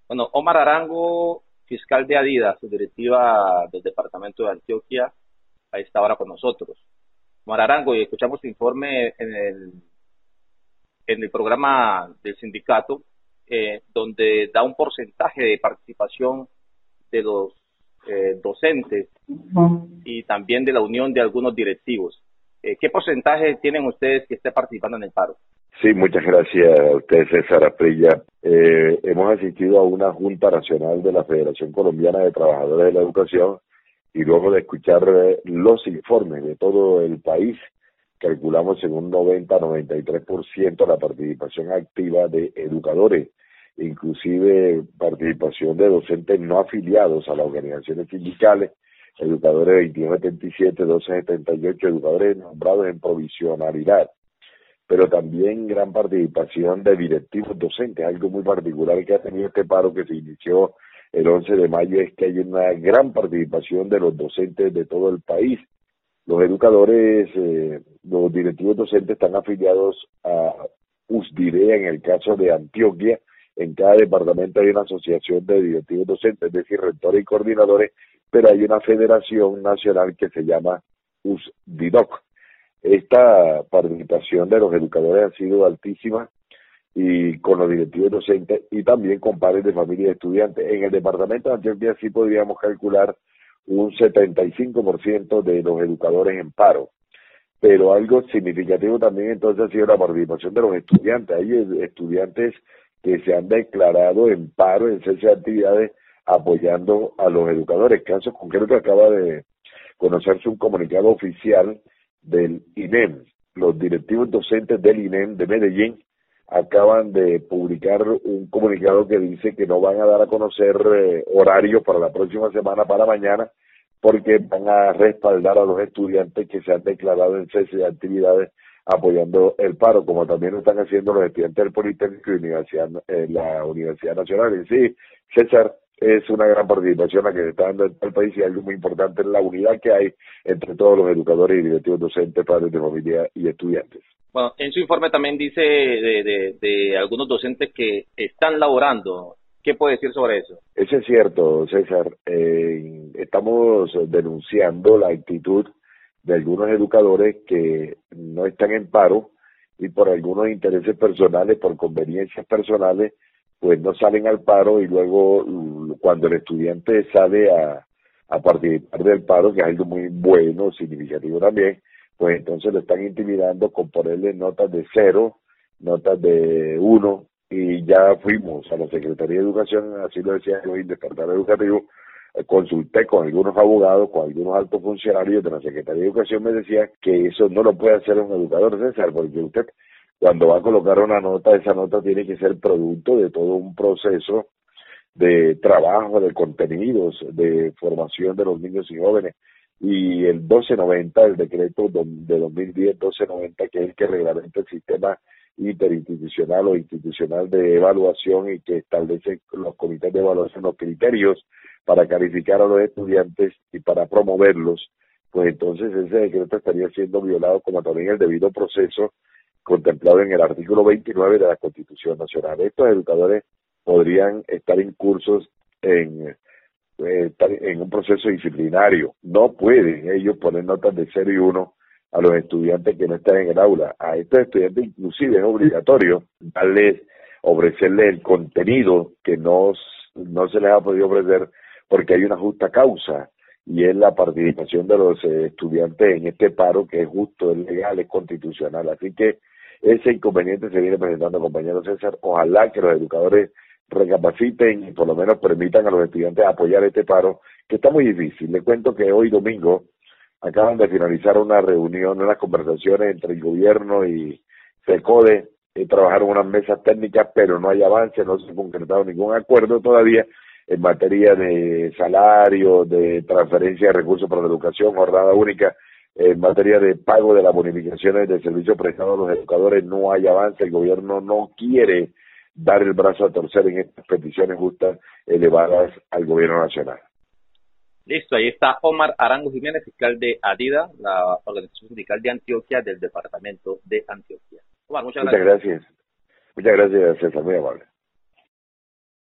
Bueno, Omar Arango, fiscal de Adidas, directiva del departamento de Antioquia, a esta hora con nosotros. Omar Arango, y escuchamos tu informe en el programa del sindicato, donde da un porcentaje de participación de los docentes y también de la unión de algunos directivos. ¿Qué porcentaje tienen ustedes que esté participando en el paro? Sí, muchas gracias a usted, César Asprilla. Hemos asistido a una Junta Nacional de la Federación Colombiana de Trabajadores de la Educación y luego de escuchar los informes de todo el país, calculamos en un 90-93% la participación activa de educadores, inclusive participación de docentes no afiliados a las organizaciones sindicales, educadores 2177, 1278, educadores nombrados en provisionalidad, pero también gran participación de directivos docentes. Algo muy particular que ha tenido este paro que se inició el 11 de mayo es que hay una gran participación de los docentes de todo el país. Los educadores, los directivos docentes están afiliados a USDIRE en el caso de Antioquia. En cada departamento hay una asociación de directivos docentes, es decir, rectores y coordinadores, pero hay una federación nacional que se llama USDIDOC. Esta participación de los educadores ha sido altísima y con los directivos docentes y también con padres de familia y estudiantes. En el departamento de Antioquia sí podríamos calcular un 75% de los educadores en paro, pero algo significativo también entonces ha sido la participación de los estudiantes. Hay estudiantes que se han declarado en paro, en cese de actividades, apoyando a los educadores. Caso concreto acaba de conocerse un comunicado oficial del INEM. Los directivos docentes del INEM de Medellín acaban de publicar un comunicado que dice que no van a dar a conocer horarios para la próxima semana, para mañana, porque van a respaldar a los estudiantes que se han declarado en cese de actividades apoyando el paro, como también lo están haciendo los estudiantes del Politécnico y la Universidad Nacional. Y sí, César, es una gran participación la que se está dando en el país y algo muy importante es la unidad que hay entre todos los educadores y directivos docentes, padres de familia y estudiantes. Bueno, en su informe también dice de algunos docentes que están laborando. ¿Qué puede decir sobre eso? Eso es cierto, César. Estamos denunciando la actitud de algunos educadores que no están en paro y por algunos intereses personales, por conveniencias personales, pues no salen al paro y luego cuando el estudiante sale a participar del paro, que es algo muy bueno, significativo también, pues entonces lo están intimidando con ponerle notas de 0, notas de 1, y ya fuimos a la Secretaría de Educación, así lo decía yo, el Departamento Educativo, consulté con algunos abogados, con algunos altos funcionarios de la Secretaría de Educación, me decían que eso no lo puede hacer un educador, César, porque usted cuando va a colocar una nota, esa nota tiene que ser producto de todo un proceso de trabajo, de contenidos, de formación de los niños y jóvenes. Y el 1290, el decreto de 2010, 1290, que es el que reglamenta el sistema interinstitucional o institucional de evaluación y que establece los comités de evaluación, los criterios para calificar a los estudiantes y para promoverlos, pues entonces ese decreto estaría siendo violado, como también el debido proceso contemplado en el artículo 29 de la Constitución Nacional. Estos educadores podrían estar incursos en un proceso disciplinario. No pueden ellos poner notas de 0 y 1 a los estudiantes que no están en el aula. A estos estudiantes inclusive es obligatorio ofrecerles el contenido que no se les ha podido ofrecer porque hay una justa causa y es la participación de los estudiantes en este paro que es justo, es legal, es constitucional. Así que ese inconveniente se viene presentando, compañero César. Ojalá que los educadores recapaciten y por lo menos permitan a los estudiantes apoyar este paro, que está muy difícil. Le cuento que hoy domingo acaban de finalizar una reunión, unas conversaciones entre el gobierno y FECODE, trabajaron unas mesas técnicas, pero no hay avance, no se ha concretado ningún acuerdo todavía en materia de salario, de transferencia de recursos para la educación, jornada única, en materia de pago de las bonificaciones de servicios prestados a los educadores. No hay avance, el gobierno no quiere dar el brazo a torcer en estas peticiones justas elevadas al gobierno nacional. Listo, ahí está Omar Arango Jiménez, fiscal de ADIDA, la organización sindical de Antioquia del departamento de Antioquia. Omar, muchas gracias. Muchas gracias, César, muy amable.